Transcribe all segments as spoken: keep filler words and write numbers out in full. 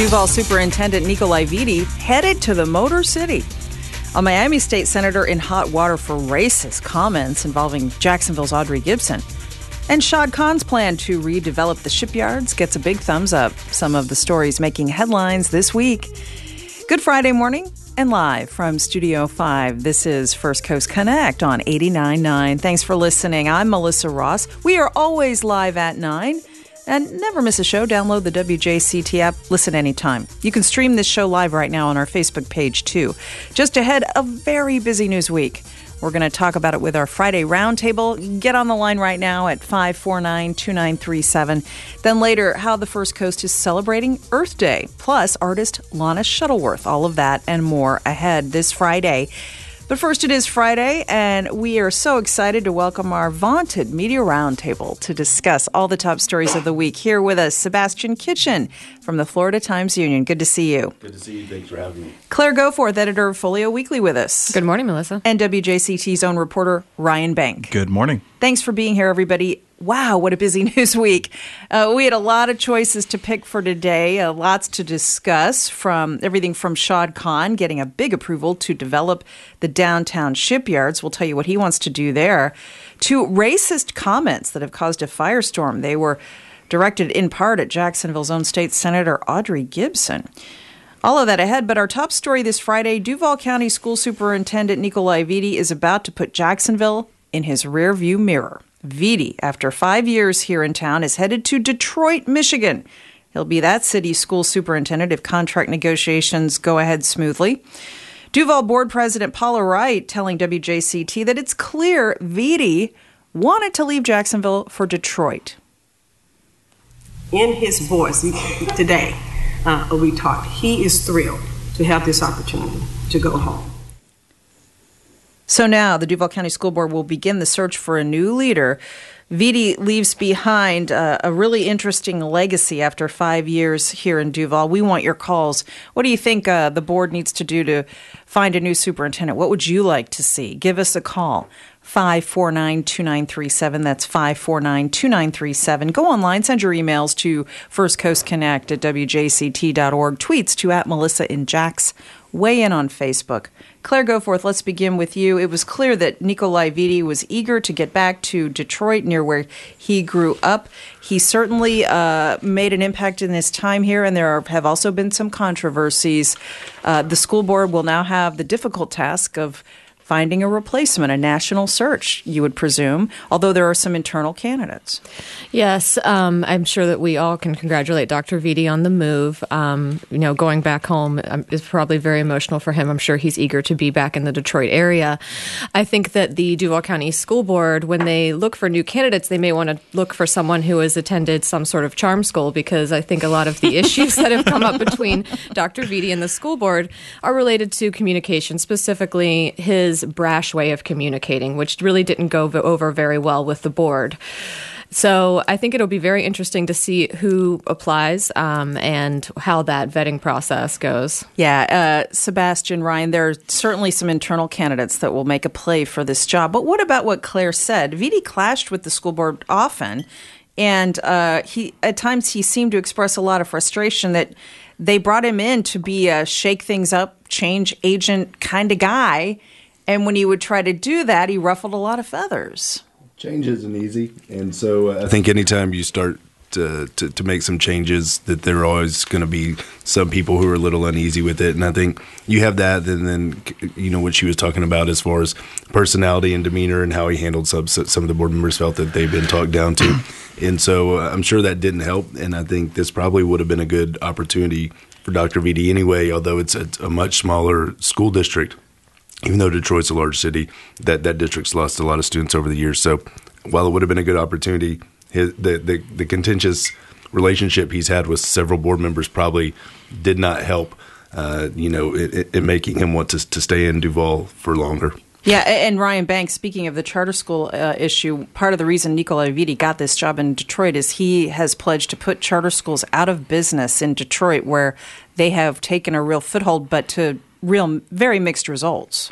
Duval Superintendent Nikolai Vitti headed to the Motor City. A Miami State Senator in hot water for racist comments involving Jacksonville's Audrey Gibson. And Shad Khan's plan to redevelop the shipyards gets a big thumbs up. Some of the stories making headlines this week. Good Friday morning and live from Studio five. This is First Coast Connect on eighty-nine point nine. Thanks for listening. I'm Melissa Ross. We are always live at nine. And never miss a show. Download the W J C T app. Listen anytime. You can stream this show live right now on our Facebook page, too. Just ahead, a very busy news week. We're going to talk about it with our Friday Roundtable. Get on the line right now at five four nine, two nine three seven. Then later, how the First Coast is celebrating Earth Day, plus artist Lana Shuttleworth. All of that and more ahead this Friday. But first, it is Friday, and we are so excited to welcome our vaunted Media Roundtable to discuss all the top stories of the week. Here with us, Sebastian Kitchen from the Florida Times-Union. Good to see you. Good to see you. Thanks for having me. Claire Goforth, editor of Folio Weekly, with us. Good morning, Melissa. And W J C T's own reporter, Ryan Bank. Good morning. Thanks for being here, everybody. Wow, what a busy news week. Uh, we had a lot of choices to pick for today, uh, lots to discuss, from everything from Shad Khan getting a big approval to develop the downtown shipyards. We'll tell you what he wants to do there, to racist comments that have caused a firestorm. They were directed in part at Jacksonville's own state senator, Audrey Gibson. All of that ahead, but our top story this Friday, Duval County School Superintendent Nikolai Vitti is about to put Jacksonville in his rearview mirror. Vitti, after five years here in town, is headed to Detroit, Michigan. He'll be that city's school superintendent if contract negotiations go ahead smoothly. Duval Board President Paula Wright telling W J C T that it's clear Vitti wanted to leave Jacksonville for Detroit. In his voice today, uh, we talked, he is thrilled to have this opportunity to go home. So now the Duval County School Board will begin the search for a new leader. Vitti leaves behind uh, a really interesting legacy after five years here in Duval. We want your calls. What do you think uh, the board needs to do to find a new superintendent? What would you like to see? Give us a call. five four nine, two nine three seven. That's five four nine, two nine three seven. Go online, send your emails to First Coast Connect at W J C T dot org. Tweets to at Melissa in Jax. Weigh in on Facebook. Claire Goforth, let's begin with you. It was clear that Nikolai Vitti was eager to get back to Detroit, near where he grew up. He certainly uh, made an impact in his time here, and there are, have also been some controversies. Uh, the school board will now have the difficult task of finding a replacement, a national search, you would presume, although there are some internal candidates. Yes, um, I'm sure that we all can congratulate Doctor Vitti on the move. Um, you know, going back home um, is probably very emotional for him. I'm sure he's eager to be back in the Detroit area. I think that the Duval County School Board, when they look for new candidates, they may want to look for someone who has attended some sort of charm school, because I think a lot of the issues that have come up between Doctor Vitti and the school board are related to communication, specifically his brash way of communicating, which really didn't go over very well with the board. So I think it'll be very interesting to see who applies um, and how that vetting process goes. Yeah, uh, Sebastian, Ryan, there are certainly some internal candidates that will make a play for this job. But what about what Claire said? Vitti clashed with the school board often, and uh, he at times he seemed to express a lot of frustration that they brought him in to be a shake things up, change agent kind of guy. And when he would try to do that, he ruffled a lot of feathers. Change isn't easy. And so uh, I think anytime you start to, to, to make some changes, that there are always going to be some people who are a little uneasy with it. And I think you have that, and then, you know, what she was talking about as far as personality and demeanor and how he handled some, some of the board members felt that they've been talked down to. And so uh, I'm sure that didn't help. And I think this probably would have been a good opportunity for Doctor Vitti anyway, although it's a, a much smaller school district. Even though Detroit's a large city, that, that district's lost a lot of students over the years. So while it would have been a good opportunity, his, the, the, the contentious relationship he's had with several board members probably did not help, uh, you know, in, in making him want to, to stay in Duval for longer. Yeah, and Ryan Banks, speaking of the charter school uh, issue, part of the reason Nikolai Vitti got this job in Detroit is he has pledged to put charter schools out of business in Detroit, where they have taken a real foothold, but to real very mixed results.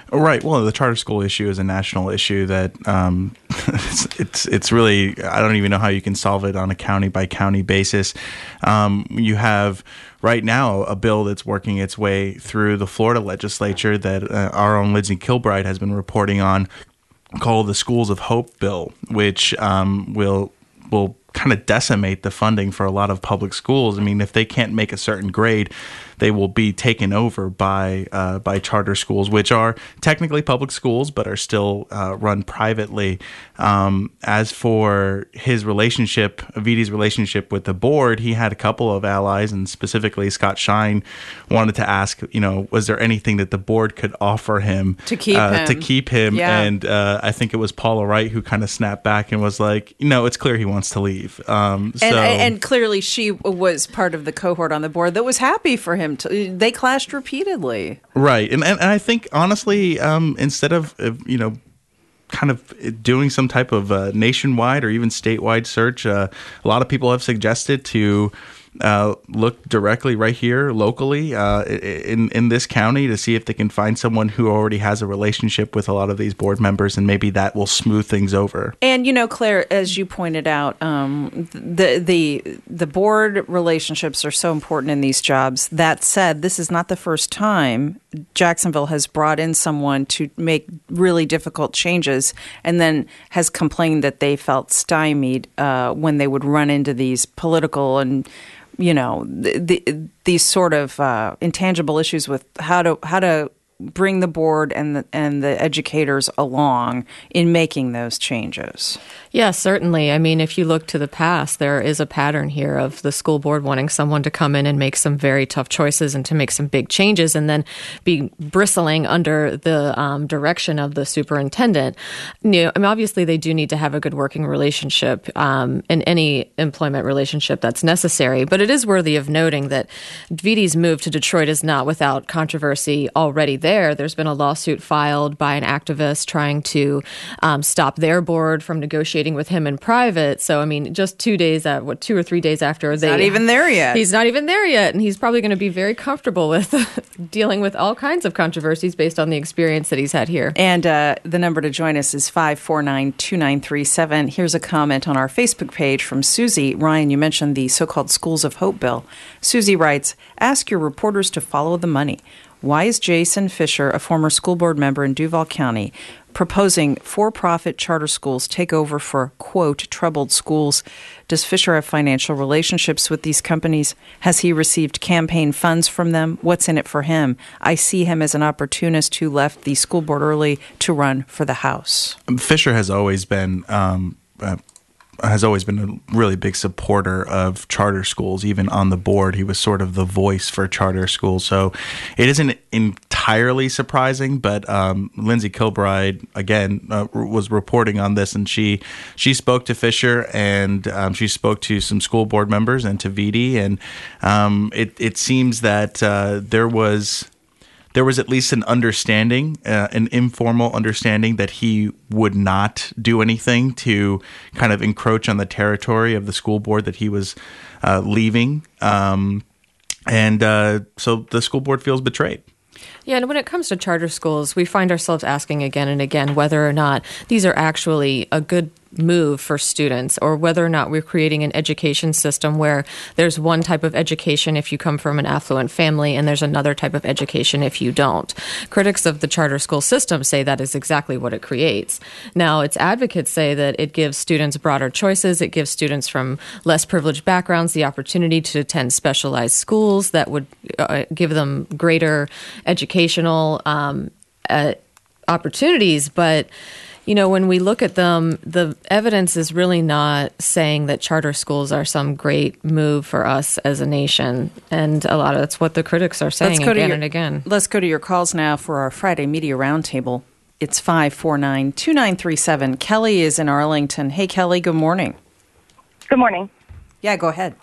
Right. Well, the charter school issue is a national issue that um, it's, it's it's really, I don't even know how you can solve it on a county by county basis. Um, you have right now a bill that's working its way through the Florida legislature that uh, our own Lindsay Kilbride has been reporting on, called the Schools of Hope bill, which um, will will kind of decimate the funding for a lot of public schools. I mean, if they can't make a certain grade, they will be taken over by uh, by charter schools, which are technically public schools, but are still uh, run privately. Um, as for his relationship, Vidi's relationship with the board, he had a couple of allies, and specifically Scott Shine wanted to ask, you know, was there anything that the board could offer him to keep uh, him? To keep him, yeah. and uh, I think it was Paula Wright who kind of snapped back and was like, you know, it's clear he wants to leave. Um, so, and, and clearly, she was part of the cohort on the board that was happy for him. To, they clashed repeatedly, right? And and, and I think honestly, um, instead of uh, you know, kind of doing some type of uh, nationwide or even statewide search, uh, a lot of people have suggested to uh, look directly right here locally uh, in in this county to see if they can find someone who already has a relationship with a lot of these board members, and maybe that will smooth things over. And you know, Claire, as you pointed out, um, the the the board relationships are so important in these jobs. That said, this is not the first time Jacksonville has brought in someone to make really difficult changes, and then has complained that they felt stymied uh, when they would run into these political and, you know, the, the, these sort of uh, intangible issues with how to how to bring the board and the, and the educators along in making those changes. Yeah, certainly. I mean, if you look to the past, there is a pattern here of the school board wanting someone to come in and make some very tough choices and to make some big changes, and then be bristling under the um, direction of the superintendent. You know, I mean, obviously, they do need to have a good working relationship um, in any employment relationship that's necessary. But it is worthy of noting that Vidi's move to Detroit is not without controversy already there. There's been a lawsuit filed by an activist trying to um, stop their board from negotiating with him in private. So, I mean, just two days, at, what, two or three days after he's they... not even there yet. He's not even there yet. And he's probably going to be very comfortable with dealing with all kinds of controversies based on the experience that he's had here. And uh, the number to join us is five four nine, two nine three seven. Here's a comment on our Facebook page from Susie. Ryan, you mentioned the so-called Schools of Hope bill. Susie writes, ask your reporters to follow the money. Why is Jason Fisher, a former school board member in Duval County, proposing for-profit charter schools take over for, quote, troubled schools? Does Fisher have financial relationships with these companies? Has he received campaign funds from them? What's in it for him? I see him as an opportunist who left the school board early to run for the House. Fisher has always been... Um, uh, has always been a really big supporter of charter schools. Even on the board, he was sort of the voice for charter schools. So it isn't entirely surprising, but um, Lindsay Kilbride, again, uh, was reporting on this, and she she spoke to Fisher, and um, she spoke to some school board members and to Vidi, and um, it, it seems that uh, there was... There was at least an understanding, uh, an informal understanding that he would not do anything to kind of encroach on the territory of the school board that he was uh, leaving. Um, and uh, so the school board feels betrayed. Yeah, and when it comes to charter schools, we find ourselves asking again and again whether or not these are actually a good move for students, or whether or not we're creating an education system where there's one type of education if you come from an affluent family and there's another type of education if you don't. Critics of the charter school system say that is exactly what it creates. Now, its advocates say that it gives students broader choices. It gives students from less privileged backgrounds the opportunity to attend specialized schools that would uh, give them greater educational um, uh, opportunities. But you know, when we look at them, the evidence is really not saying that charter schools are some great move for us as a nation. And a lot of that's what the critics are saying again your, and again. Let's go to your calls now for our Friday Media Roundtable. It's five four nine, two nine three seven. Kelly is in Arlington. Hey, Kelly, good morning. Good morning. Yeah, go ahead.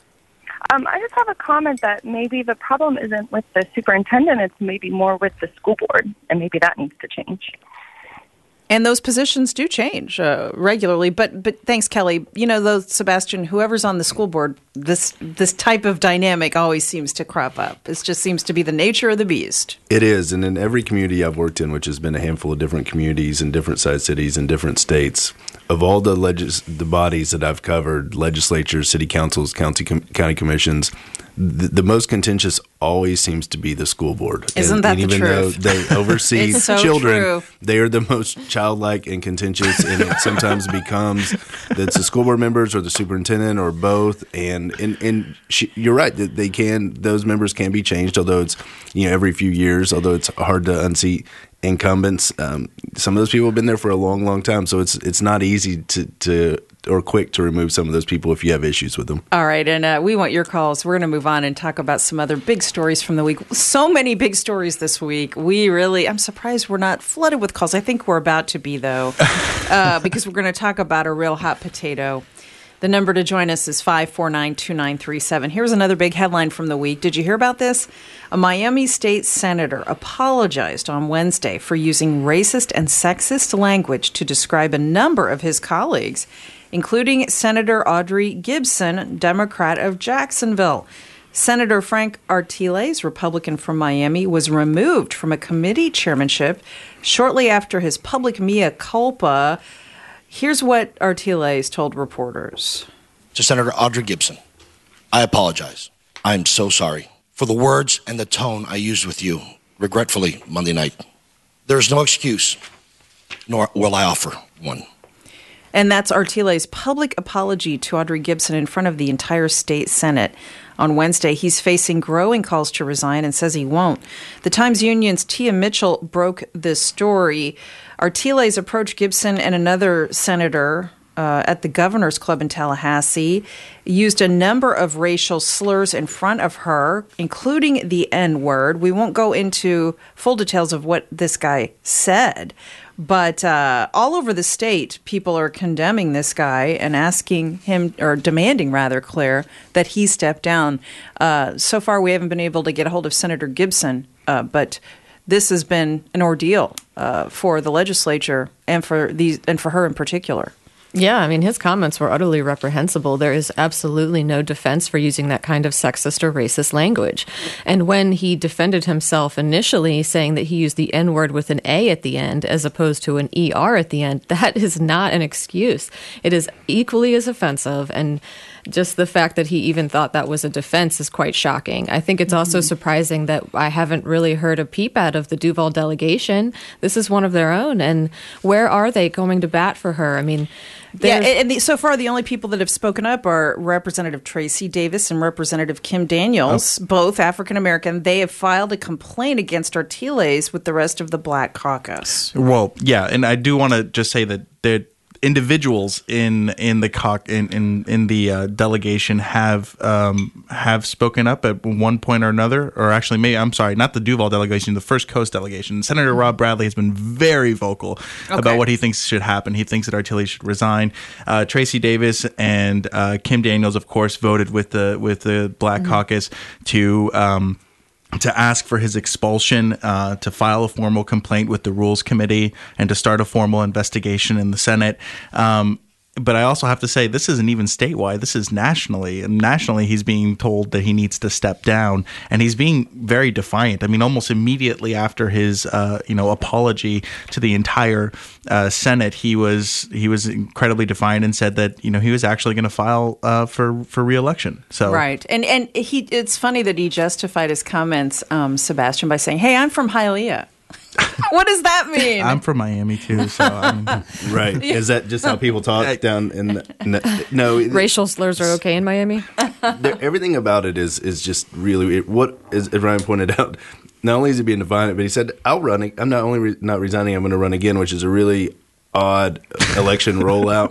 Um, I just have a comment that maybe the problem isn't with the superintendent, it's maybe more with the school board, and maybe that needs to change. And those positions do change uh, regularly. But but thanks, Kelly. You know, though, Sebastian, whoever's on the school board, this this type of dynamic always seems to crop up. It just seems to be the nature of the beast. It is. And in every community I've worked in, which has been a handful of different communities in different sized cities in different states, of all the legis- the bodies that I've covered, legislatures, city councils, county com- county commissions, the, the most contentious always seems to be the school board. Isn't and, that and the even truth? though they oversee It's so children, true. they are the most childlike and contentious, and it sometimes becomes that it's the school board members or the superintendent or both. And and, and she, you're right that they can; those members can be changed, although it's you know every few years. Although it's hard to unseat incumbents, um, some of those people have been there for a long, long time, so it's it's not easy to to or quick to remove some of those people if you have issues with them. All right, and uh, we want your calls. We're going to move on and talk about some other big stories from the week. So many big stories this week. We really, I'm surprised we're not flooded with calls. I think we're about to be, though, uh, because we're going to talk about a real hot potato. The number to join us is five four nine, two nine three seven. Here's another big headline from the week. Did you hear about this? A Miami state senator apologized on Wednesday for using racist and sexist language to describe a number of his colleagues, including Senator Audrey Gibson, Democrat of Jacksonville. Senator Frank Artiles, Republican from Miami, was removed from a committee chairmanship shortly after his public mea culpa. Here's what Artiles told reporters. To Senator Audrey Gibson, I apologize. I'm so sorry for the words and the tone I used with you, regretfully, Monday night. There is no excuse, nor will I offer one. And that's Artiles' public apology to Audrey Gibson in front of the entire state Senate. On Wednesday, he's facing growing calls to resign and says he won't. The Times Union's Tia Mitchell broke this story. Artiles approached Gibson and another senator uh, at the Governor's Club in Tallahassee, used a number of racial slurs in front of her, including the N-word. We won't go into full details of what this guy said, but uh, all over the state, people are condemning this guy and asking him, or demanding rather, Claire, that he step down. Uh, so far, we haven't been able to get a hold of Senator Gibson, uh, but this has been an ordeal uh, for the legislature and for these and for her in particular. Yeah, I mean, his comments were utterly reprehensible. There is absolutely no defense for using that kind of sexist or racist language. And when he defended himself initially, saying that he used the N-word with an A at the end as opposed to an E R at the end, that is not an excuse. It is equally as offensive, and just the fact that he even thought that was a defense is quite shocking. I think it's also mm-hmm. surprising that I haven't really heard a peep out of the Duval delegation. This is one of their own. And where are they going to bat for her? I mean, yeah, and the, so far the only people that have spoken up are Representative Tracy Davis and Representative Kim Daniels, oh. both African-American. They have filed a complaint against Artiles with the rest of the Black Caucus. Well, yeah, and I do want to just say that they're individuals in in the co- in in, in the uh, delegation have um, have spoken up at one point or another, or actually, maybe I'm sorry, not the Duval delegation, the First Coast delegation. Senator Rob Bradley has been very vocal okay. about what he thinks should happen. He thinks that Artiles should resign. Uh, Tracy Davis and uh, Kim Daniels, of course, voted with the with the Black mm-hmm. Caucus to. Um, to ask for his expulsion, uh, to file a formal complaint with the Rules Committee, and to start a formal investigation in the Senate. Um, but I also have to say, this isn't even statewide. This is nationally. And nationally, he's being told that he needs to step down. And he's being very defiant. I mean, almost immediately after his uh, you know, apology to the entire uh, Senate, he was he was incredibly defiant and said that, you know, he was actually going to file uh, for, for re-election. So Right. And and he it's funny that he justified his comments, um, Sebastian, by saying, hey, I'm from Hialeah. What does that mean? I'm from Miami too, so I'm right. Is that just how people talk down in the, in the no racial slurs are okay in Miami? Everything about it is is just really what as Ryan pointed out. Not only is he being defiant, but he said, "I'll run. I'm not only re- not resigning. I'm going to run again," which is a really odd election rollout,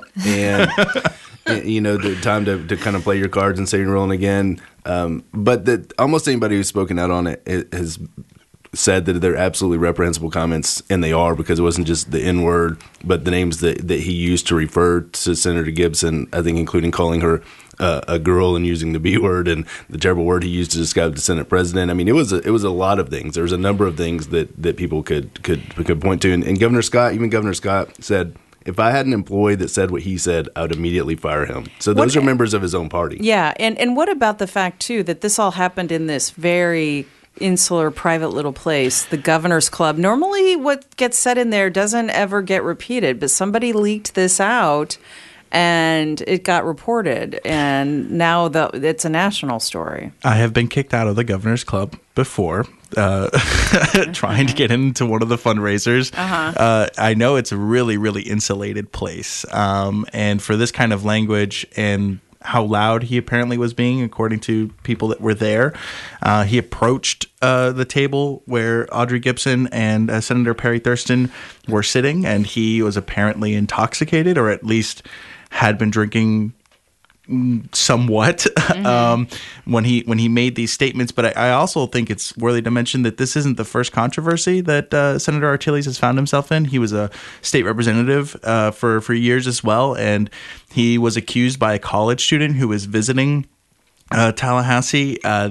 and you know the time to, to kind of play your cards and say you're rolling again. Um, but that almost anybody who's spoken out on it, it has said that they're absolutely reprehensible comments, and they are, because it wasn't just the N-word, but the names that, that he used to refer to Senator Gibson, I think including calling her uh, a girl and using the B word and the terrible word he used to describe the Senate president. I mean, it was a, it was a lot of things. There was a number of things that, that people could could could point to. And, and Governor Scott, even Governor Scott said, if I had an employee that said what he said, I would immediately fire him. So those what, are members of his own party. Yeah, and, and what about the fact, too, that this all happened in this very insular, private little place, the Governor's Club? Normally what gets said in there doesn't ever get repeated, but somebody leaked this out and it got reported, and now the, it's a national story. I have been kicked out of the Governor's Club before, uh, trying to get into one of the fundraisers. Uh-huh. Uh, I know it's a really, really insulated place. Um, and for this kind of language and how loud he apparently was being, according to people that were there, uh, he approached uh, the table where Audrey Gibson and uh, Senator Perry Thurston were sitting, and he was apparently intoxicated, or at least had been drinking somewhat mm-hmm. um, when he when he made these statements. But I, I also think it's worthy to mention that this isn't the first controversy that uh, Senator Artiles has found himself in. He was a state representative uh, for, for years as well, and he was accused by a college student who was visiting uh, Tallahassee uh,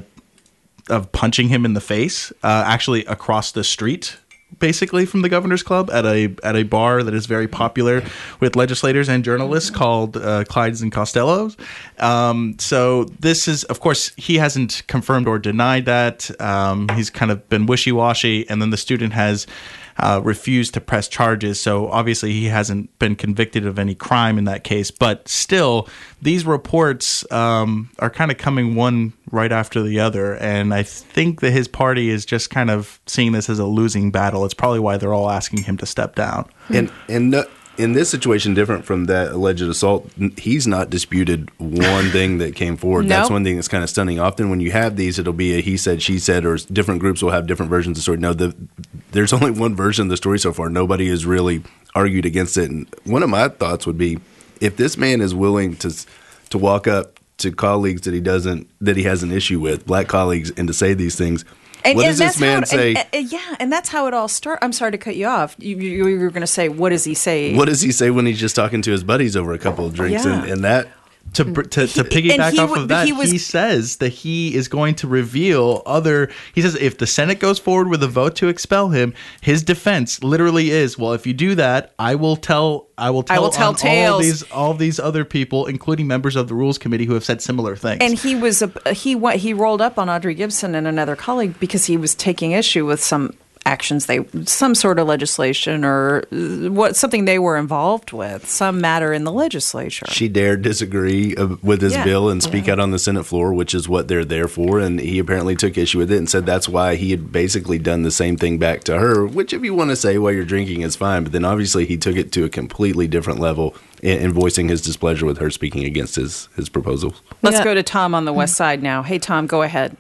of punching him in the face, uh, actually across the street, basically from the Governor's Club at a at a bar that is very popular with legislators and journalists called uh, Clyde's and Costello's. Um, so this is, of course, he hasn't confirmed or denied that. Um, he's kind of been wishy-washy, and then the student has uh, refused to press charges. So obviously he hasn't been convicted of any crime in that case. But still, these reports um, are kind of coming one right after the other. And I think that his party is just kind of seeing this as a losing battle. It's probably why they're all asking him to step down. And and uh, in this situation, different from that alleged assault, he's not disputed one thing that came forward. Nope. That's one thing that's kind of stunning. Often when you have these, it'll be a he said, she said, or different groups will have different versions of the story. No, the, there's only one version of the story so far. Nobody has really argued against it. And one of my thoughts would be, if this man is willing to to walk up to colleagues that he doesn't, that he has an issue with, black colleagues, and to say these things, And, what and does this man it, say? And, and, yeah, and that's how it all started. I'm sorry to cut you off. You, you, you were going to say, what does he say? What does he say when he's just talking to his buddies over a couple of drinks? Yeah. And, and that To, to, to piggyback he off w- of that, he was- he says that he is going to reveal other. He says if the Senate goes forward with a vote to expel him, his defense literally is, well, if you do that, I will tell. I will tell, I will tell on tales. all these all these other people, including members of the Rules Committee, who have said similar things. And he was a, he what he rolled up on Audrey Gibson and another colleague because he was taking issue with some actions they some sort of legislation or what something they were involved with, some matter in the legislature. she dared disagree uh, with his Yeah. bill and speak Yeah. out on the Senate floor, which is what they're there for. And he apparently took issue with it and said that's why he had basically done the same thing back to her, which if you want to say while you're drinking is fine. But then obviously he took it to a completely different level in, in voicing his displeasure with her speaking against his, his proposals. Let's Yeah. go to Tom on the west side now. Hey, Tom, go ahead.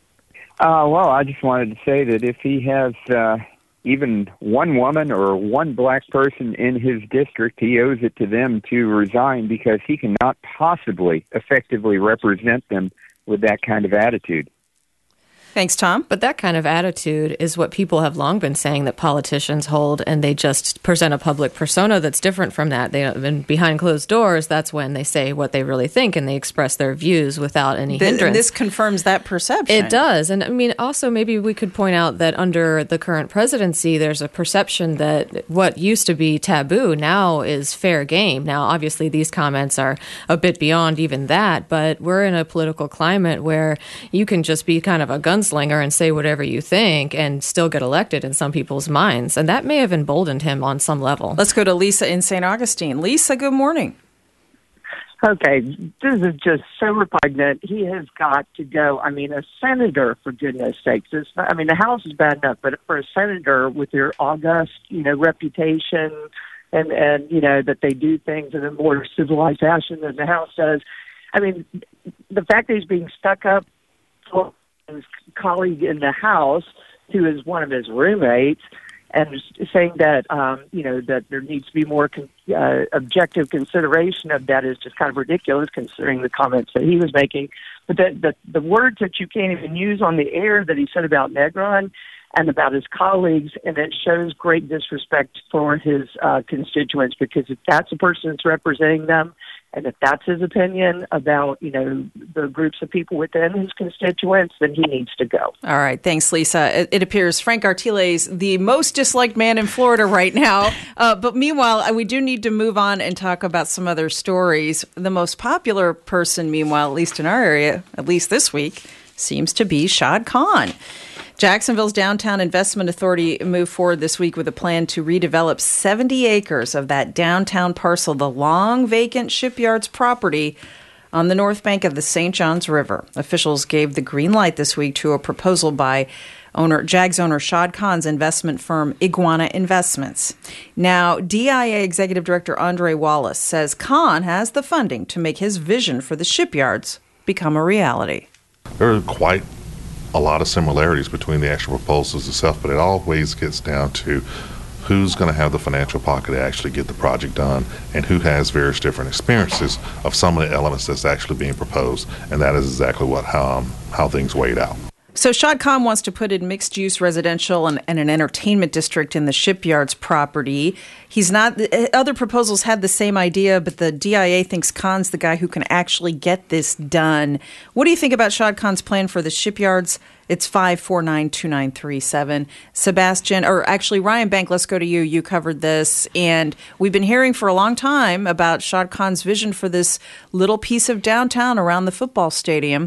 Uh, well, I just wanted to say that if he has uh, even one woman or one black person in his district, he owes it to them to resign because he cannot possibly effectively represent them with that kind of attitude. Thanks, Tom. But that kind of attitude is what people have long been saying that politicians hold, and they just present a public persona that's different from that. They and behind closed doors, that's when they say what they really think and they express their views without any Th- hindrance. This confirms that perception. It does. And I mean, also, maybe we could point out that under the current presidency, there's a perception that what used to be taboo now is fair game. Now, obviously, these comments are a bit beyond even that, but we're in a political climate where you can just be kind of a gunslinger and say whatever you think and still get elected in some people's minds. And that may have emboldened him on some level. Let's go to Lisa in Saint Augustine. Lisa, good morning. Okay, this is just so repugnant. He has got to go. I mean, a senator, for goodness sakes. It's not, I mean, the House is bad enough, but for a senator with your august, you know, reputation and, and you know, that they do things in a more civilized fashion than the House does. I mean, the fact that he's being stuck up for his colleague in the House, who is one of his roommates, and saying that, um, you know, that there needs to be more con- uh, objective consideration of that is just kind of ridiculous, considering the comments that he was making. But the, the, the words that you can't even use on the air that he said about Negron and about his colleagues, and it shows great disrespect for his uh, constituents, because if that's the person that's representing them And if that's his opinion about, you know, the groups of people within his constituents, then he needs to go. All right. Thanks, Lisa. It, it appears Frank Artiles is the most disliked man in Florida right now. Uh, but meanwhile, we do need to move on and talk about some other stories. The most popular person, meanwhile, at least in our area, at least this week, seems to be Shad Khan. Jacksonville's Downtown Investment Authority moved forward this week with a plan to redevelop seventy acres of that downtown parcel, the long vacant Shipyards property on the north bank of the Saint Johns River. Officials gave the green light this week to a proposal by owner Jags owner Shad Khan's investment firm Iguana Investments. Now, D I A Executive Director Andre Wallace says Khan has the funding to make his vision for the shipyards become a reality. There are quite a lot of similarities between the actual proposals itself, but it always gets down to who's going to have the financial pocket to actually get the project done and who has various different experiences of some of the elements that's actually being proposed, and that is exactly what how, um, how things weighed out. So Shad Khan wants to put in mixed-use residential and, and an entertainment district in the Shipyards property. He's not. Other proposals had the same idea, but the D I A thinks Khan's the guy who can actually get this done. What do you think about Shad Khan's plan for the Shipyards? It's five four nine, two nine three seven. Sebastian, or actually Ryan Bank, let's go to you. You covered this, and we've been hearing for a long time about Shad Khan's vision for this little piece of downtown around the football stadium.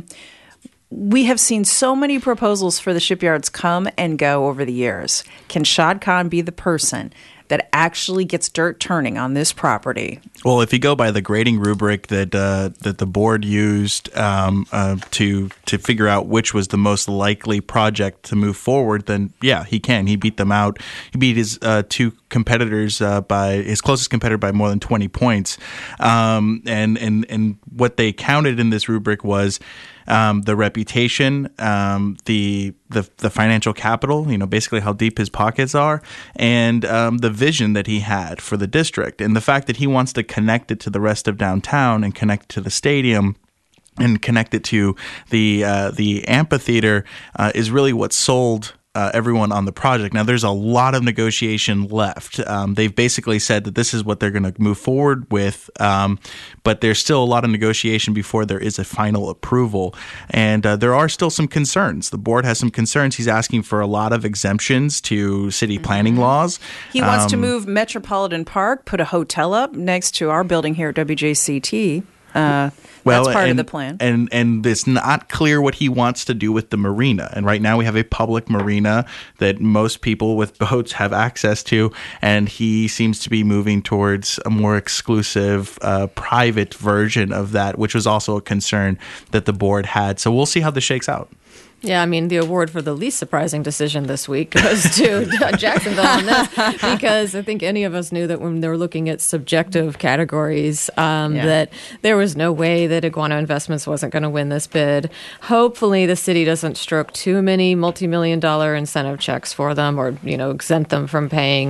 We have seen so many proposals for the shipyards come and go over the years. Can Shad Khan be the person that actually gets dirt turning on this property? Well, if you go by the grading rubric that uh, that the board used um, uh, to to figure out which was the most likely project to move forward, then yeah, he can. He beat them out. He beat his uh, two competitors uh, by his closest competitor by more than twenty points. Um, and and and what they counted in this rubric was Um, the reputation, um, the, the the financial capital, you know, basically how deep his pockets are, and um, the vision that he had for the district, and the fact that he wants to connect it to the rest of downtown and connect it to the stadium and connect it to the uh, the amphitheater uh, is really what sold Uh, everyone on the project. Now, there's a lot of negotiation left. Um, they've basically said that this is what they're going to move forward with, um, but there's still a lot of negotiation before there is a final approval. And uh, there are still some concerns. The board has some concerns. He's asking for a lot of exemptions to city planning mm-hmm. laws. He wants um, to move Metropolitan Park, put a hotel up next to our building here at W J C T. Uh, Well, that's part and, of the plan. And and it's not clear what he wants to do with the marina. And right now we have a public marina that most people with boats have access to, and he seems to be moving towards a more exclusive uh, private version of that, which was also a concern that the board had. So we'll see how this shakes out. Yeah, I mean, the award for the least surprising decision this week goes to Jacksonville on this, because I think any of us knew that when they were looking at subjective categories, um, yeah. that there was no way that Iguana Investments wasn't going to win this bid. Hopefully the city doesn't stroke too many multi-million dollar incentive checks for them or, you know, exempt them from paying.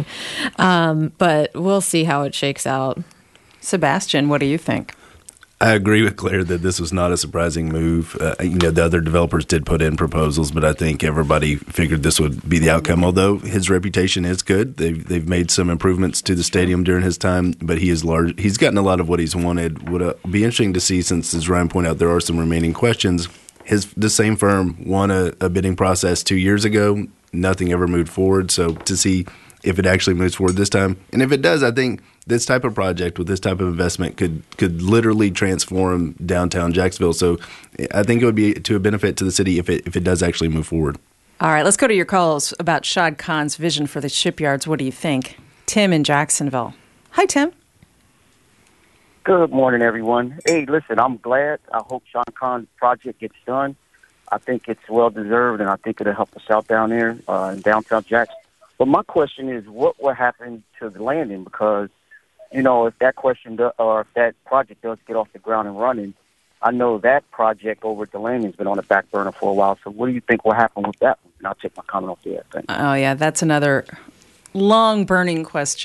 Um, but we'll see how it shakes out. Sebastian, what do you think? I agree with Claire that this was not a surprising move. Uh, you know, the other developers did put in proposals, but I think everybody figured this would be the outcome. Although his reputation is good, they've they've made some improvements to the stadium during his time. But he is large. He's gotten a lot of what he's wanted. Would uh, be interesting to see, since as Ryan pointed out, there are some remaining questions. His the same firm won a, a bidding process two years ago. Nothing ever moved forward. So to see if it actually moves forward this time, and if it does, I think this type of project with this type of investment could could literally transform downtown Jacksonville. So I think it would be to a benefit to the city if it if it does actually move forward. All right, let's go to your calls about Shad Khan's vision for the shipyards. What do you think? Tim in Jacksonville. Hi, Tim. Good morning, everyone. Hey, listen, I'm glad. I hope Shad Khan's project gets done. I think it's well-deserved, and I think it'll help us out down there uh, in downtown Jackson. But my question is, what will happen to the landing? Because you know, if that question do, or if that project does get off the ground and running, I know that project over at the landing has been on the back burner for a while. So what do you think will happen with that one? And I'll take my comment off the air. Thanks. Oh, yeah, that's another long burning question.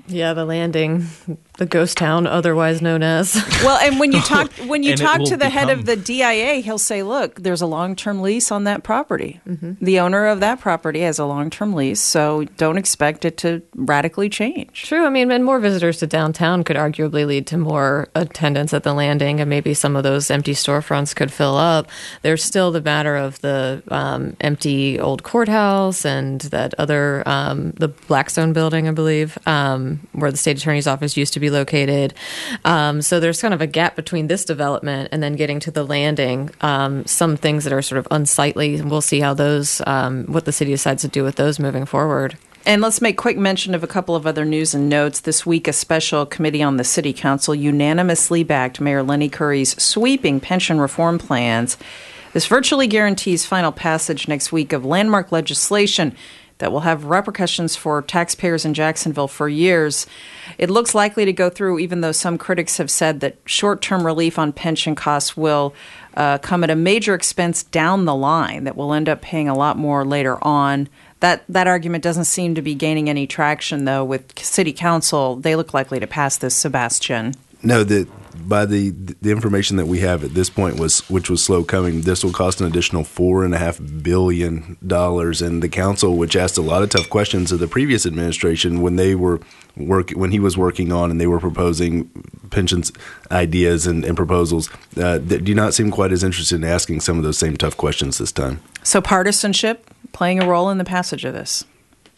Yeah, the Landing, the ghost town, otherwise known as. Well, and when you talk when you And it talk will to the head become- of the D I A, he'll say, "Look, there's a long-term lease on that property. Mm-hmm. The owner of that property has a long-term lease, so don't expect it to radically change." True. I mean, and more visitors to downtown could arguably lead to more attendance at the Landing, and maybe some of those empty storefronts could fill up. There's still the matter of the um, empty old courthouse and that other, um, the Blackstone building, I believe, um, where the state attorney's office used to be located. Um, so there's kind of a gap between this development and then getting to the Landing. Um, some things that are sort of unsightly, and we'll see how those, um, what the city decides to do with those moving forward. And let's make quick mention of a couple of other news and notes. This week, a special committee on the City Council unanimously backed Mayor Lenny Curry's sweeping pension reform plans. This virtually guarantees final passage next week of landmark legislation that will have repercussions for taxpayers in Jacksonville for years. It looks likely to go through, even though some critics have said that short-term relief on pension costs will uh, come at a major expense down the line, that we'll end up paying a lot more later on. That that argument doesn't seem to be gaining any traction, though, with City Council. They look likely to pass this, Sebastian. No, the by the the information that we have at this point was, which was slow coming, this will cost an additional four and a half billion dollars. And the council, which asked a lot of tough questions of the previous administration when they were work when he was working on and they were proposing pensions ideas and, and proposals, uh, that do not seem quite as interested in asking some of those same tough questions this time. So partisanship playing a role in the passage of this.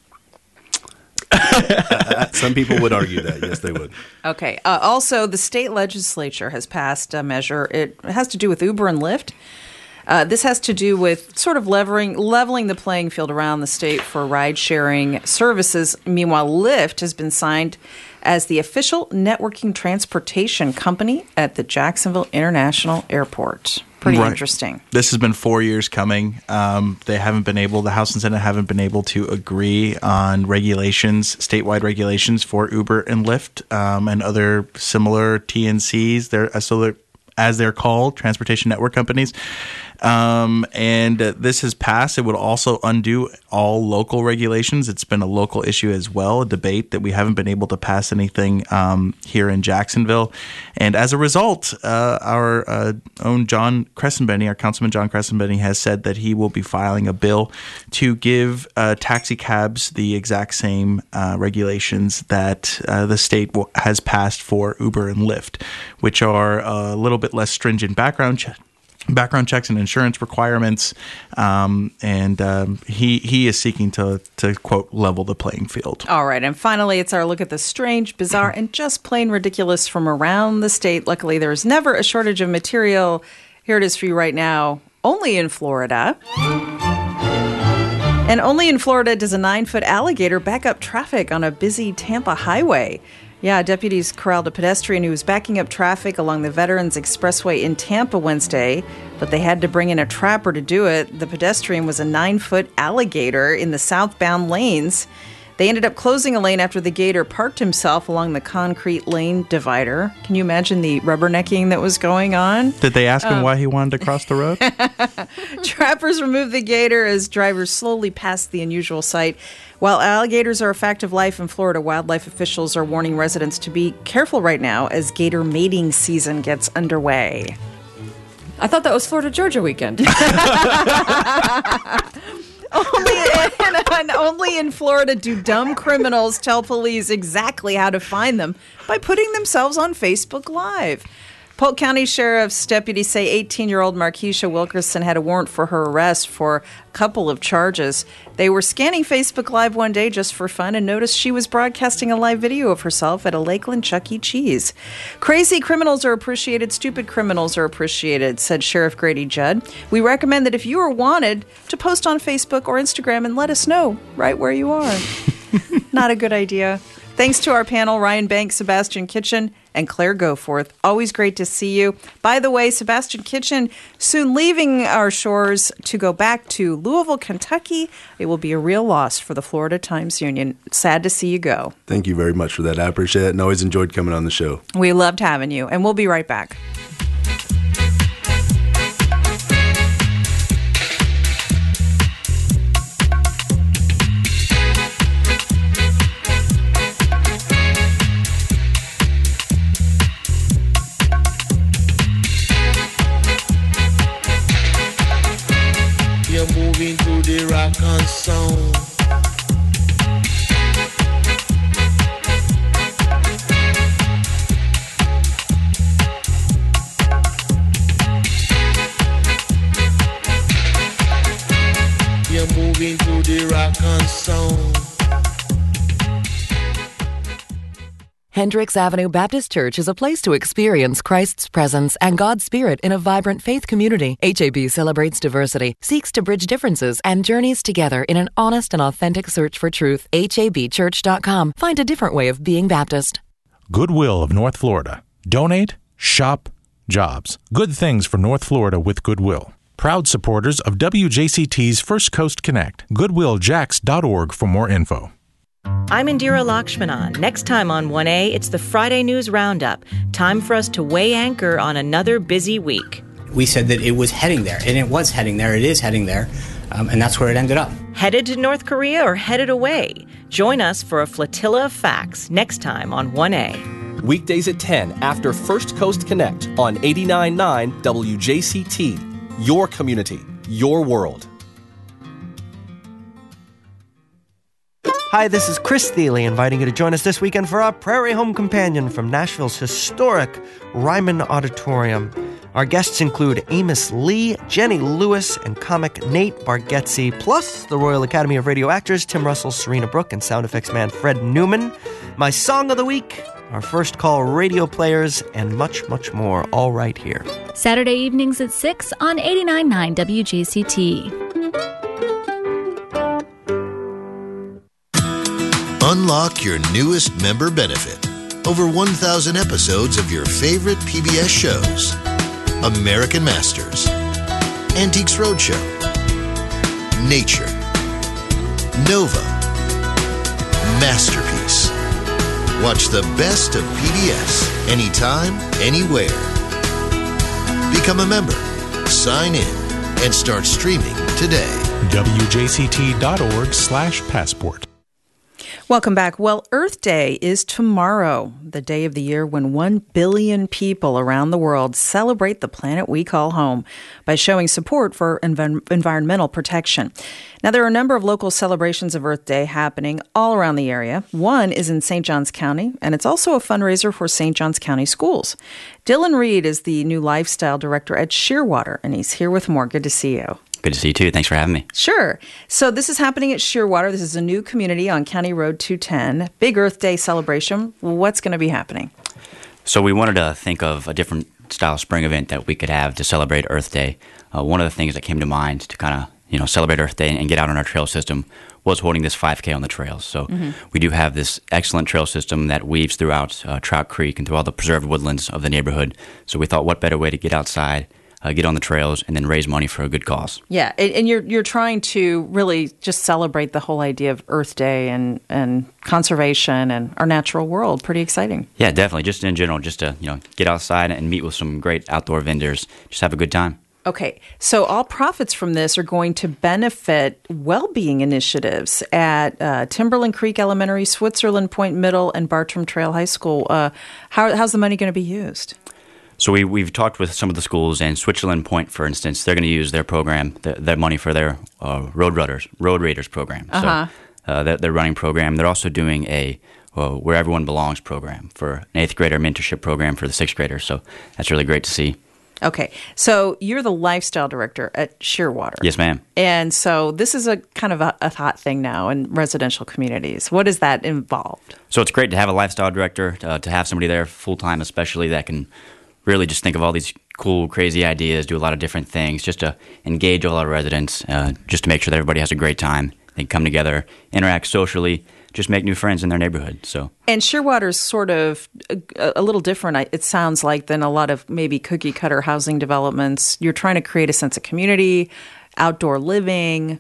uh, some people would argue that. Yes, they would. Okay. Uh, also, the state legislature has passed a measure. It has to do with Uber and Lyft. Uh, this has to do with sort of leveling, leveling the playing field around the state for ride-sharing services. Meanwhile, Lyft has been signed as the official networking transportation company at the Jacksonville International Airport. Pretty Right. interesting. This has been four years coming. Um, they haven't been able, the House and Senate haven't been able to agree on regulations, statewide regulations for Uber and Lyft um, and other similar T N Cs. They're, so they're, as they're called, transportation network companies. Um, and uh, this has passed. It would also undo all local regulations. It's been a local issue as well, a debate that we haven't been able to pass anything um, here in Jacksonville. And as a result, uh, our uh, own John Crescenbenny, our Councilman John Crescenbenny, has said that he will be filing a bill to give uh, taxi cabs the exact same uh, regulations that uh, the state w- has passed for Uber and Lyft, which are a little bit less stringent background check. background checks and insurance requirements, um, and um, he he is seeking to, to, quote, level the playing field. All right, and finally, it's our look at the strange, bizarre, and just plain ridiculous from around the state. Luckily, there's never a shortage of material. Here it is for you right now, only in Florida. And only in Florida does a nine-foot alligator back up traffic on a busy Tampa highway. Yeah, deputies corralled a pedestrian who was backing up traffic along the Veterans Expressway in Tampa Wednesday, but they had to bring in a trapper to do it. The pedestrian was a nine-foot alligator in the southbound lanes. They ended up closing a lane after the gator parked himself along the concrete lane divider. Can you imagine the rubbernecking that was going on? Did they ask him Um, why he wanted to cross the road? Trappers removed the gator as drivers slowly passed the unusual sight. While alligators are a fact of life in Florida, wildlife officials are warning residents to be careful right now as gator mating season gets underway. I thought that was Florida Georgia weekend. Only in, and only in Florida do dumb criminals tell police exactly how to find them by putting themselves on Facebook Live. Polk County Sheriff's deputies say eighteen-year-old Markeisha Wilkerson had a warrant for her arrest for a couple of charges. They were scanning Facebook Live one day just for fun and noticed she was broadcasting a live video of herself at a Lakeland Chuck E. Cheese. Crazy criminals are appreciated, stupid criminals are appreciated, said Sheriff Grady Judd. We recommend that if you are wanted, to post on Facebook or Instagram and let us know right where you are. Not a good idea. Thanks to our panel, Ryan Banks, Sebastian Kitchen, and Claire Goforth. Always great to see you. By the way, Sebastian Kitchen soon leaving our shores to go back to Louisville, Kentucky. It will be a real loss for the Florida Times-Union. Sad to see you go. Thank you very much for that. I appreciate it and always enjoyed coming on the show. We loved having you, and we'll be right back. song. You're moving to the rock and song. Hendricks Avenue Baptist Church is a place to experience Christ's presence and God's Spirit in a vibrant faith community. H A B celebrates diversity, seeks to bridge differences, and journeys together in an honest and authentic search for truth. H A B church dot com. Find a different way of being Baptist. Goodwill of North Florida. Donate, shop, jobs. Good things for North Florida with Goodwill. Proud supporters of W J C T's First Coast Connect. goodwill jacks dot org for more info. I'm Indira Lakshmanan. Next time on one A, it's the Friday News Roundup. Time for us to weigh anchor on another busy week. We said that it was heading there, and it was heading there. It is heading there, um, and that's where it ended up. Headed to North Korea or headed away? Join us for a flotilla of facts next time on one A. Weekdays at ten after First Coast Connect on eighty-nine point nine W J C T. Your community, your world. Hi, this is Chris Thiele inviting you to join us this weekend for our Prairie Home Companion from Nashville's historic Ryman Auditorium. Our guests include Amos Lee, Jenny Lewis, and comic Nate Bargatze, plus the Royal Academy of Radio actors Tim Russell, Serena Brooke, and sound effects man Fred Newman. My song of the week, our first call radio players, and much, much more, all right here. Saturday evenings at six on eighty-nine point nine W J C T. Unlock your newest member benefit. Over one thousand episodes of your favorite P B S shows. American Masters, Antiques Roadshow, Nature, Nova, Masterpiece. Watch the best of P B S anytime, anywhere. Become a member, sign in, and start streaming today. W J C T dot org slash passport. Welcome back. Well, Earth Day is tomorrow, the day of the year when one billion people around the world celebrate the planet we call home by showing support for env- environmental protection. Now, there are a number of local celebrations of Earth Day happening all around the area. One is in Saint Johns County, and it's also a fundraiser for Saint Johns County schools. Dylan Reed is the new lifestyle director at Shearwater, and he's here with more. Good to see you. Good to see you, too. Thanks for having me. Sure. So this is happening at Shearwater. This is a new community on County Road two ten. Big Earth Day celebration. What's going to be happening? So we wanted to think of a different style spring event that we could have to celebrate Earth Day. Uh, one of the things that came to mind to kind of, you know, celebrate Earth Day and get out on our trail system was holding this five K on the trails. So mm-hmm. we do have this excellent trail system that weaves throughout uh, Trout Creek and through all the preserved woodlands of the neighborhood. So we thought, what better way to get outside, Uh, get on the trails, and then raise money for a good cause. Yeah, and you're you're trying to really just celebrate the whole idea of Earth Day and, and conservation and our natural world. Pretty exciting. Yeah, definitely. Just in general, just to you know get outside and meet with some great outdoor vendors. Just have a good time. Okay, so all profits from this are going to benefit well-being initiatives at uh, Timberland Creek Elementary, Switzerland Point Middle, and Bartram Trail High School. Uh, how, how's the money going to be used? So we, we've talked with some of the schools, and Switzerland Point, for instance, they're going to use their program, their, their money for their uh, Road Runners, Road Raiders program. Uh-huh. So uh, their, their running program. They're also doing a uh, Where Everyone Belongs program for an eighth grader mentorship program for the sixth graders. So that's really great to see. Okay, so you're the lifestyle director at Shearwater. Yes, ma'am. And so this is a kind of a, a hot thing now in residential communities. What is that involved? So it's great to have a lifestyle director, uh, to have somebody there full-time especially that can really just think of all these cool, crazy ideas, do a lot of different things, just to engage all our residents, uh, just to make sure that everybody has a great time. They come together, interact socially, just make new friends in their neighborhood. So, and Shearwater is sort of a, a little different, it sounds like, than a lot of maybe cookie-cutter housing developments. You're trying to create a sense of community, outdoor living,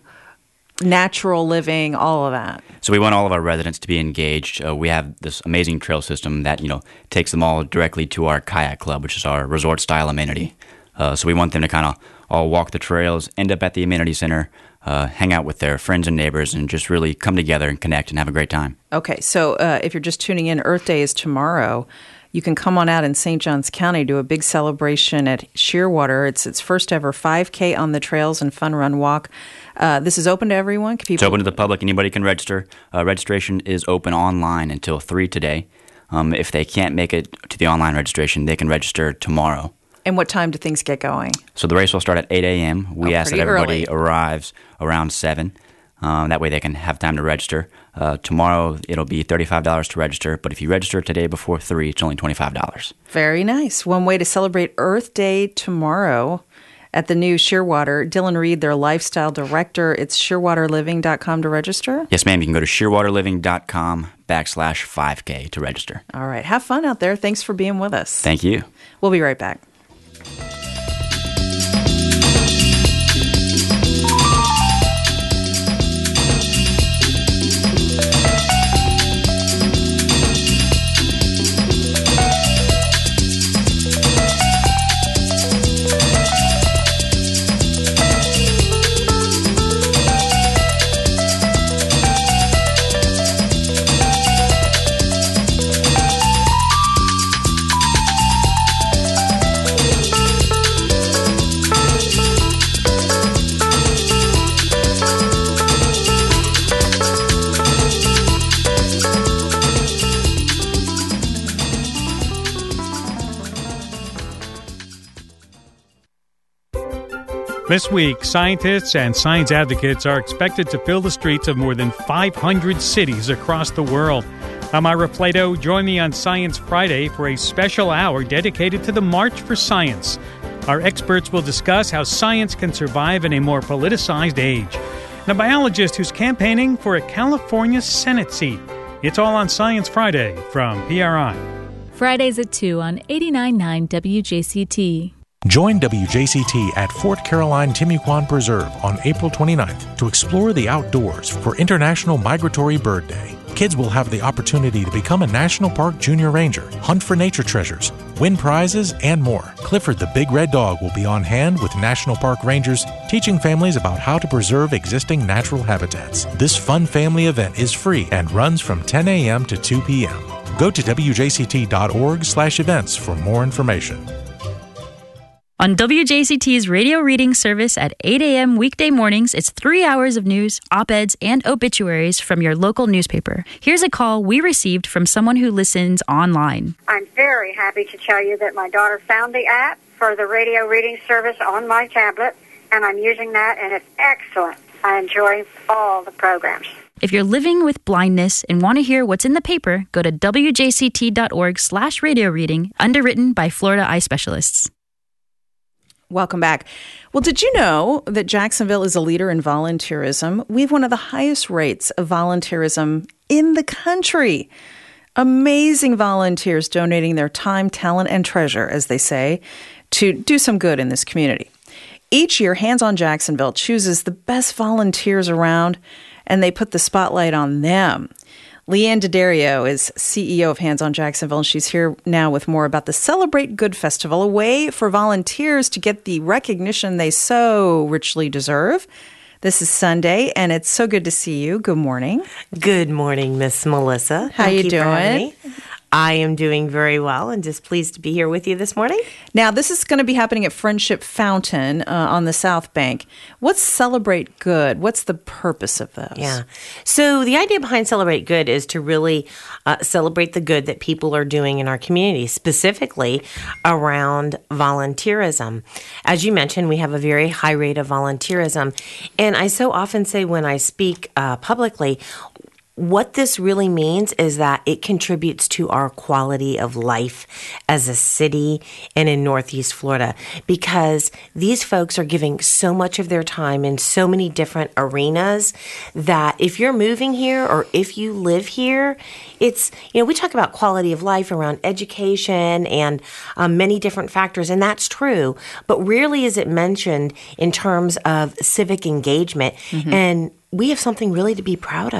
natural living, all of that. So we want all of our residents to be engaged. Uh, we have this amazing trail system that, you know, takes them all directly to our kayak club, which is our resort-style amenity. Uh, so we want them to kind of all walk the trails, end up at the amenity center, uh, hang out with their friends and neighbors, and just really come together and connect and have a great time. Okay, so uh, if you're just tuning in, Earth Day is tomorrow. you can come on out in Saint Johns County to a big celebration at Shearwater. It's its first ever five K on the trails and fun run walk. Uh, this is open to everyone. Can people- it's open to the public. Anybody can register. Uh, registration is open online until three today. Um, if they can't make it to the online registration, they can register tomorrow. And what time do things get going? So the race will start at eight a.m. We Oh, ask that pretty everybody early. arrives around seven. Um, that way they can have time to register. Uh, tomorrow it'll be thirty-five dollars to register, but if you register today before three, it's only twenty-five dollars. Very nice. One way to celebrate Earth Day tomorrow at the new Shearwater. Dylan Reed, their lifestyle director. It's shearwater living dot com to register. Yes, ma'am. You can go to shearwater living dot com backslash five K to register. All right. Have fun out there. Thanks for being with us. Thank you. We'll be right back. This week, scientists and science advocates are expected to fill the streets of more than five hundred cities across the world. I'm Ira Plato. Join me on Science Friday for a special hour dedicated to the March for Science. Our experts will discuss how science can survive in a more politicized age. And a biologist who's campaigning for a California Senate seat. It's all on Science Friday from P R I. Fridays at two on eighty-nine point nine W J C T. Join W J C T at Fort Caroline Timucuan Preserve on April twenty-ninth to explore the outdoors for International Migratory Bird Day. Kids will have the opportunity to become a National Park Junior Ranger, hunt for nature treasures, win prizes, and more. Clifford the Big Red Dog will be on hand with National Park Rangers, teaching families about how to preserve existing natural habitats. This fun family event is free and runs from ten a.m. to two p.m. Go to W J C T dot org slash events for more information. On W J C T's radio reading service at eight a.m. weekday mornings, it's three hours of news, op-eds, and obituaries from your local newspaper. Here's a call we received from someone who listens online. I'm very happy to tell you that my daughter found the app for the radio reading service on my tablet, and I'm using that, and it's excellent. I enjoy all the programs. If you're living with blindness and want to hear what's in the paper, go to W J C T dot org slash radio reading, underwritten by Florida Eye Specialists. Welcome back. Well, did you know that Jacksonville is a leader in volunteerism? We have one of the highest rates of volunteerism in the country. Amazing volunteers donating their time, talent, and treasure, as they say, to do some good in this community. Each year, Hands on Jacksonville chooses the best volunteers around, and they put the spotlight on them. Leanne D'Addario is C E O of Hands on Jacksonville, and she's here now with more about the Celebrate Good Festival, a way for volunteers to get the recognition they so richly deserve. This is Sunday, and it's so good to see you. Good morning. Good morning, Miss Melissa. How Thank you for having doing? me. I am doing very well and just pleased to be here with you this morning. Now, this is going to be happening at Friendship Fountain uh, on the South Bank. What's Celebrate Good? What's the purpose of this? Yeah. So the idea behind Celebrate Good is to really uh, celebrate the good that people are doing in our community, specifically around volunteerism. As you mentioned, we have a very high rate of volunteerism. And I so often say when I speak uh, publicly, what this really means is that it contributes to our quality of life as a city and in Northeast Florida, because these folks are giving so much of their time in so many different arenas that if you're moving here or if you live here, it's, you know, we talk about quality of life around education and um, many different factors, and that's true, but rarely is it mentioned in terms of civic engagement, mm-hmm. and we have something really to be proud of.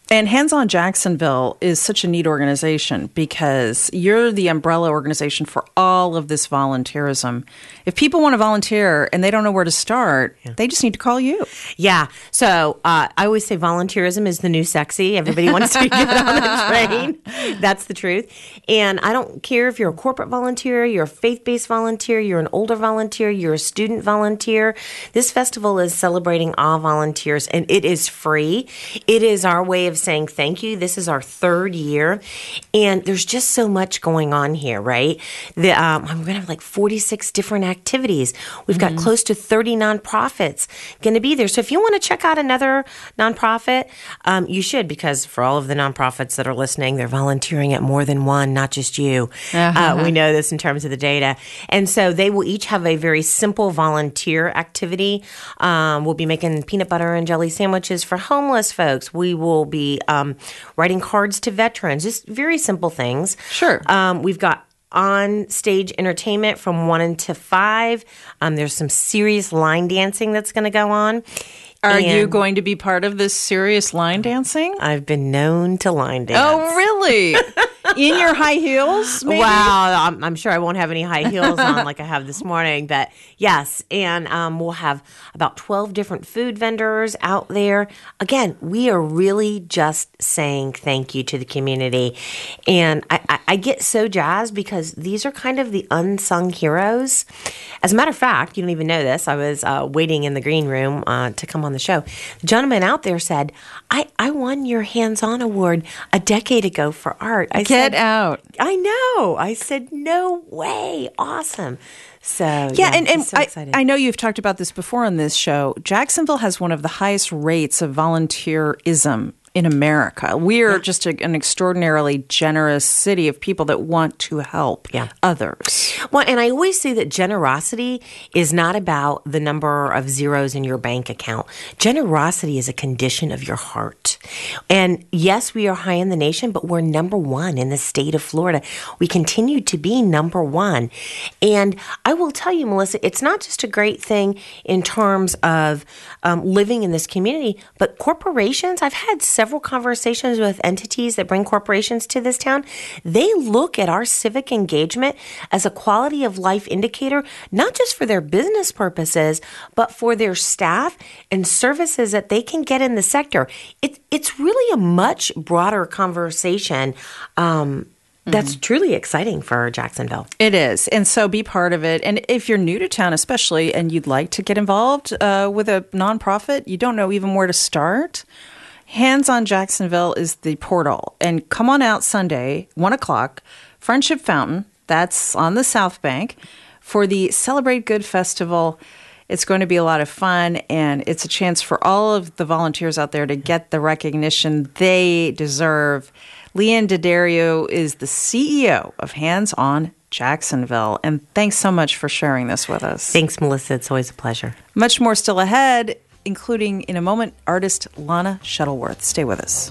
And Hands On Jacksonville is such a neat organization because you're the umbrella organization for all of this volunteerism. If people want to volunteer and they don't know where to start, yeah. they just need to call you. Yeah. So uh, I always say volunteerism is the new sexy. Everybody wants to get on the train. That's the truth. And I don't care if you're a corporate volunteer, you're a faith-based volunteer, you're an older volunteer, you're a student volunteer. This festival is celebrating all volunteers, and it is free. It is our way of saying thank you. This is our third year, and there's just so much going on here, right? The, um, we're going to have like forty-six different activities. We've got mm-hmm. close to thirty nonprofits going to be there. So if you want to check out another nonprofit, um, you should, because for all of the nonprofits that are listening, they're volunteering at more than one, not just you. Uh-huh. Uh, we know this in terms of the data. And so they will each have a very simple volunteer activity. Um, we'll be making peanut butter and jelly sandwiches for homeless folks. We will be Um, writing cards to veterans, just very simple things. Sure. Um, we've got on-stage entertainment from one until five. Um, there's some serious line dancing that's going to go on. Are and you going to be part of this serious line dancing? I've been known to line dance. Oh, really? In your high heels, maybe? Wow, I'm, I'm sure I won't have any high heels on like I have this morning, but yes. And um, we'll have about twelve different food vendors out there. Again, we are really just saying thank you to the community. And I, I, I get so jazzed because these are kind of the unsung heroes. As a matter of fact, you don't even know this. I was uh, waiting in the green room uh, to come on the show. The gentleman out there said, I, I won your hands-on award a decade ago for art. I Get said, out. I know. I said, no way. Awesome. So, yeah, yeah and, and so I, I know you've talked about this before on this show. Jacksonville has one of the highest rates of volunteerism in America. We are yeah. just a, an extraordinarily generous city of people that want to help yeah. others. Well, and I always say that generosity is not about the number of zeros in your bank account. Generosity is a condition of your heart. And yes, we are high in the nation, but we're number one in the state of Florida. We continue to be number one. And I will tell you, Melissa, it's not just a great thing in terms of um, living in this community, but corporations, I've had several Several conversations with entities that bring corporations to this town. They look at our civic engagement as a quality of life indicator, not just for their business purposes, but for their staff and services that they can get in the sector. It, it's really a much broader conversation. Um, That's mm-hmm. truly exciting for Jacksonville. It is. And so be part of it. And if you're new to town, especially, and you'd like to get involved uh, with a nonprofit, you don't know even where to start, Hands On Jacksonville is the portal. And come on out Sunday, one o'clock, Friendship Fountain, that's on the South Bank, for the Celebrate Good Festival. It's going to be a lot of fun, and it's a chance for all of the volunteers out there to get the recognition they deserve. Leanne D'Addario is the C E O of Hands On Jacksonville, and thanks so much for sharing this with us. Thanks, Melissa. It's always a pleasure. Much more still ahead, including in a moment, artist Lana Shuttleworth. Stay with us.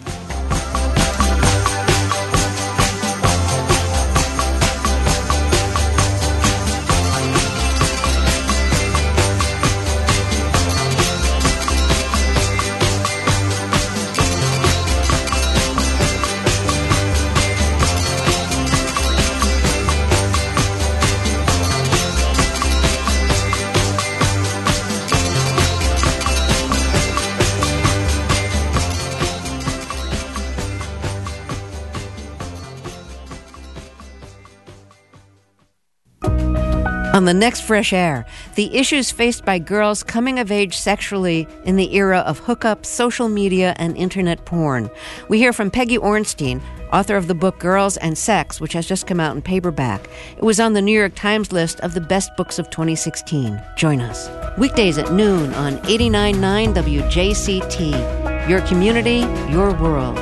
On the next Fresh Air, the issues faced by girls coming of age sexually in the era of hookup, social media, and internet porn. We hear from Peggy Ornstein, author of the book Girls and Sex, which has just come out in paperback. It was on the New York Times list of the best books of twenty sixteen. Join us. Weekdays at noon on eighty-nine point nine W J C T. Your community, your world.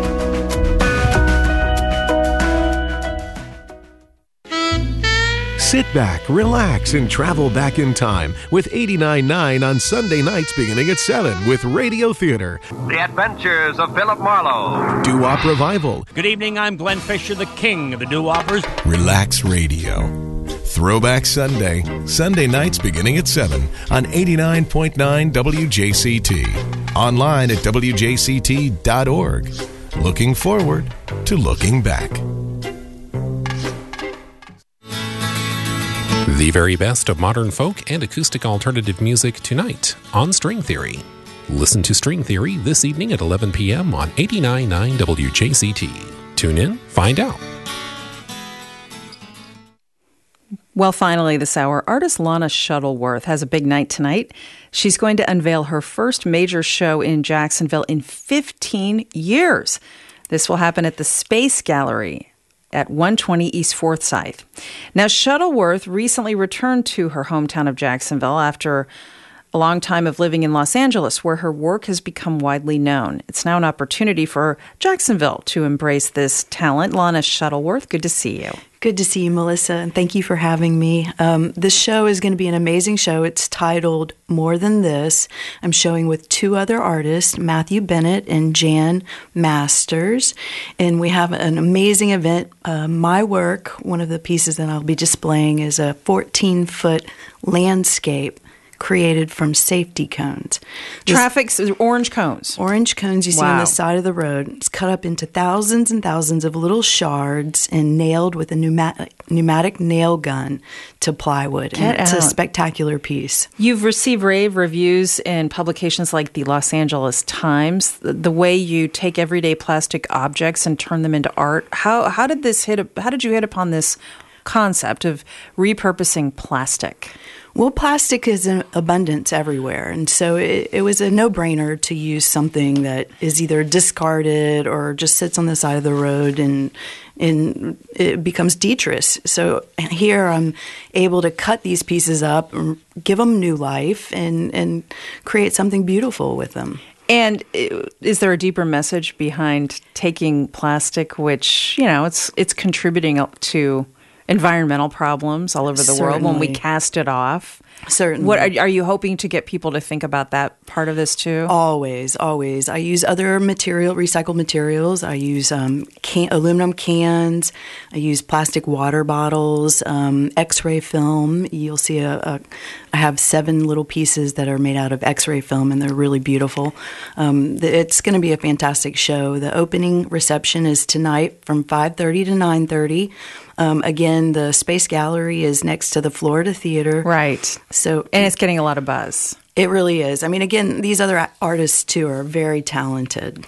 Sit back, relax, and travel back in time with eighty-nine point nine on Sunday nights beginning at seven with Radio Theater. The Adventures of Philip Marlowe. Doo-Wop Revival. Good evening, I'm Glenn Fisher, the king of the doo-woppers. Relax Radio. Throwback Sunday, Sunday nights beginning at seven on eighty-nine point nine W J C T. online at W J C T dot org. Looking forward to looking back. The very best of modern folk and acoustic alternative music tonight on String Theory. Listen to String Theory this evening at eleven p.m. on eighty-nine point nine W J C T. Tune in, find out. Well, finally this hour, artist Lana Shuttleworth has a big night tonight. She's going to unveil her first major show in Jacksonville in fifteen years. This will happen at the Space Gallery at one twenty East Forsyth. Now, Shuttleworth recently returned to her hometown of Jacksonville after a long time of living in Los Angeles, where her work has become widely known. It's now an opportunity for Jacksonville to embrace this talent. Lana Shuttleworth, good to see you. Good to see you, Melissa, and thank you for having me. Um, this show is going to be an amazing show. It's titled More Than This. I'm showing with two other artists, Matthew Bennett and Jan Masters, and we have an amazing event. Uh, my work, one of the pieces that I'll be displaying, is a fourteen-foot landscape created from safety cones. Traffic, orange cones. Orange cones you see Wow. on the side of the road. It's cut up into thousands and thousands of little shards and nailed with a pneumatic, pneumatic nail gun to plywood. Get and it's out. a spectacular piece. You've received rave reviews in publications like the Los Angeles Times. The, the way you take everyday plastic objects and turn them into art. How how did this hit? How did you hit upon this concept of repurposing plastic? Well, plastic is in abundance everywhere, and so it, it was a no-brainer to use something that is either discarded or just sits on the side of the road and and it becomes detritus. So here I'm able to cut these pieces up, give them new life, and, and create something beautiful with them. And is there a deeper message behind taking plastic, which, you know, it's it's contributing to environmental problems all over the world when we Certainly. cast it off? Certainly. What are, are you hoping to get people to think about that part of this too? Always, always. I use other material, recycled materials. I use um, can, aluminum cans. I use plastic water bottles, um, X-ray film. You'll see a, a. I have seven little pieces that are made out of X-ray film, and they're really beautiful. Um, the, it's going to be a fantastic show. The opening reception is tonight from five thirty to nine thirty. Um, again, the Space Gallery is next to the Florida Theater. Right. So, and it's getting a lot of buzz. It really is. I mean, again, these other artists, too, are very talented.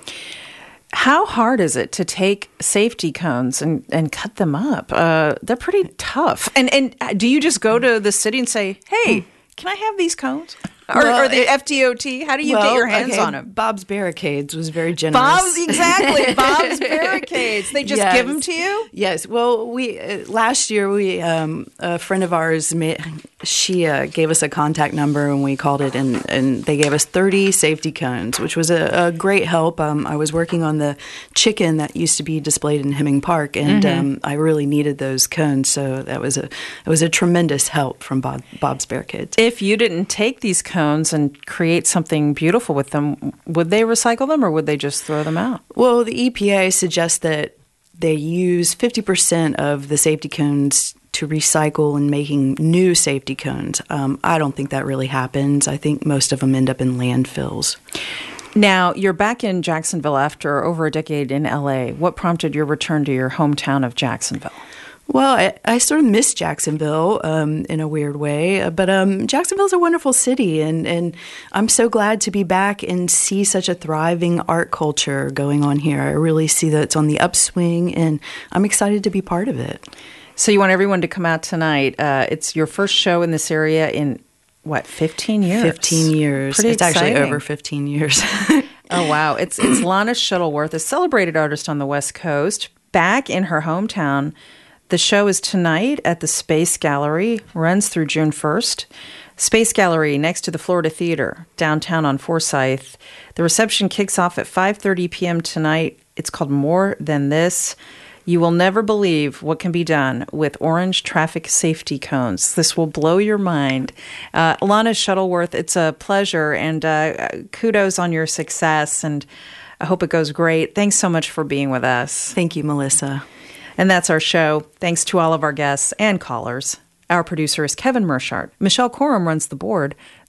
How hard is it to take safety cones and, and cut them up? Uh, they're pretty tough. And and do you just go to the city and say, hey, can I have these cones? Or, Well, or the it- F D O T? How do you get Well, your hands okay, on them? Bob's Barricades was very generous. Bob's, exactly. Bob's Barricades. They just give them to you? Yes. Well, we uh, last year we um, a friend of ours made, she uh, gave us a contact number and we called it and, and they gave us thirty safety cones, which was a, a great help. Um, I was working on the chicken that used to be displayed in Hemming Park, and Mhm. um, I really needed those cones, so that was a it was a tremendous help from Bob, Bob's Barricades. If you didn't take these cones and create something beautiful with them, would they recycle them or would they just throw them out? Well, the E P A suggests that they use fifty percent of the safety cones to recycle in making new safety cones. Um, I don't think that really happens. I think most of them end up in landfills. Now, you're back in Jacksonville after over a decade in L A. What prompted your return to your hometown of Jacksonville? Well, I, I sort of miss Jacksonville um, in a weird way, uh, but um, Jacksonville's a wonderful city, and, and I'm so glad to be back and see such a thriving art culture going on here. I really see that it's on the upswing, and I'm excited to be part of it. So you want everyone to come out tonight. Uh, it's your first show in this area in, what, fifteen years? fifteen years. Pretty it's actually exciting. over fifteen years. Oh, wow. It's, it's Lana Shuttleworth, a celebrated artist on the West Coast, back in her hometown. The show is tonight at the Space Gallery, runs through June first. Space Gallery next to the Florida Theater, downtown on Forsyth. The reception kicks off at five thirty p.m. tonight. It's called More Than This. You will never believe what can be done with orange traffic safety cones. This will blow your mind. Uh, Lana Shuttleworth, it's a pleasure, and uh, kudos on your success, and I hope it goes great. Thanks so much for being with us. Thank you, Melissa. And that's our show. Thanks to all of our guests and callers. Our producer is Kevin Mershart. Michelle Corum runs the board. This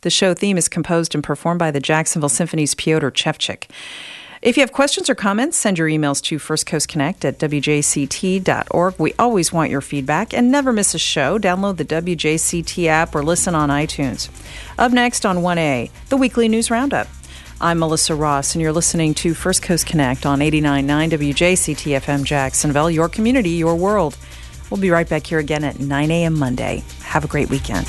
The show theme is composed and performed by the Jacksonville Symphony's Piotr Chevchik. If you have questions or comments, send your emails to First Coast Connect at W J C T dot org. We always want your feedback, and never miss a show. Download the W J C T app or listen on iTunes. Up next on one A, the Weekly News Roundup. I'm Melissa Ross, and you're listening to First Coast Connect on eighty-nine point nine W J C T F M Jacksonville, your community, your world. We'll be right back here again at nine a.m. Monday. Have a great weekend.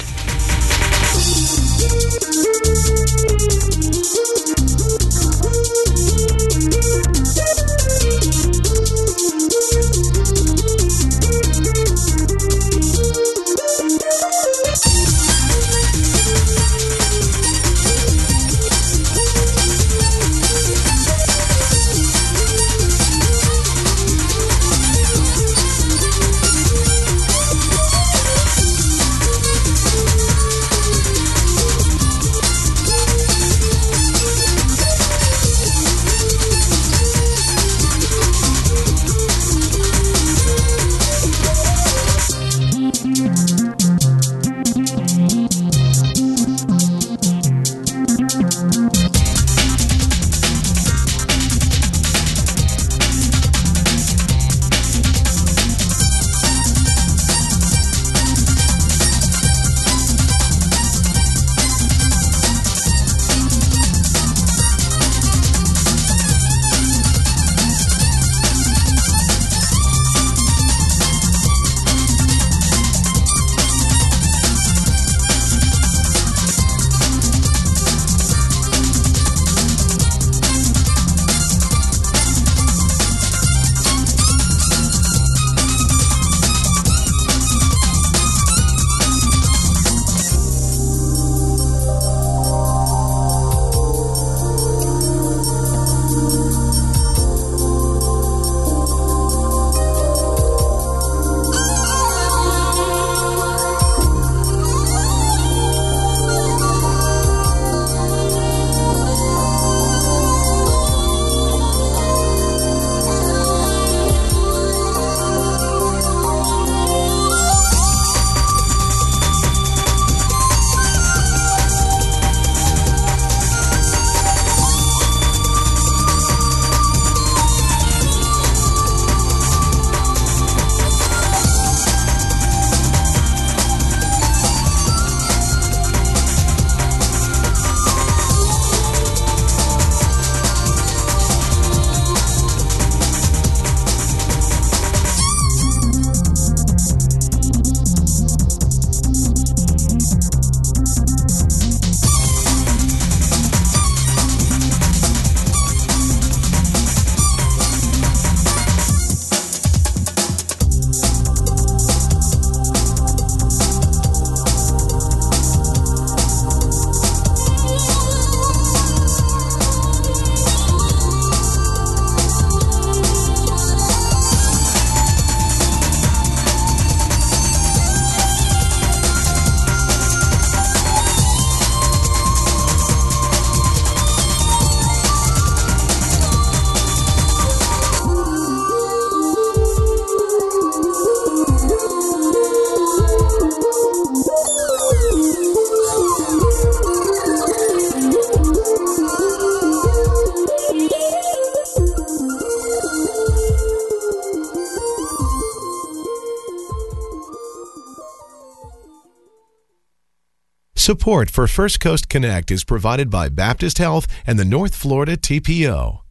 Support for First Coast Connect is provided by Baptist Health and the North Florida T P O.